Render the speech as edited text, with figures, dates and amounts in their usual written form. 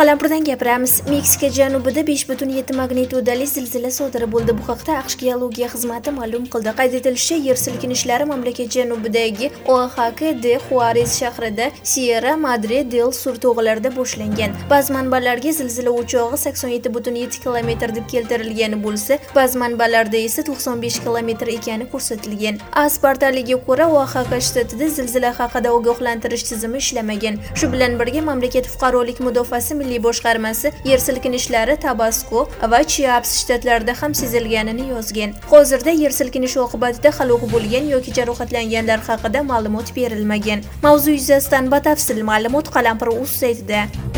Qalampirdan gapiramiz. Meksika janubida 5.7 magnitudali zilzila sodir bo'ldi. Bu haqda AQSh geologiya xizmati ma'lum qildi. Qayd etilishicha, yer silkinishlari mamlakat janubidagi Oaxaca de Juarez shahrida Sierra Madre del Sur tog'larida boshlangan. Ba'zi manbalarga zilzila o'chog'i 87.7 km deb keltirilgani bo'lsa, ba'zi manbalarda esa 95 km ekani ko'rsatilgan. AS portaliga ko'ra, Oaxaca shtatida zilzila haqida ogohlantirish tizimi ishlamagan. Shu bilan birga mamlakat fuqarolik mudofaasi milliy boshqarmasi yer silkinishlari Tabasco va Chiapas shtatlarida ham sezilganini yozgan. Hozirda yer silkinishi oqibatida halok bo'lgan yoki jarohatlanganlar haqida ma'lumot berilmagan. Mavzu yuzasidan batafsil ma'lumot Qalampir.uz saytida.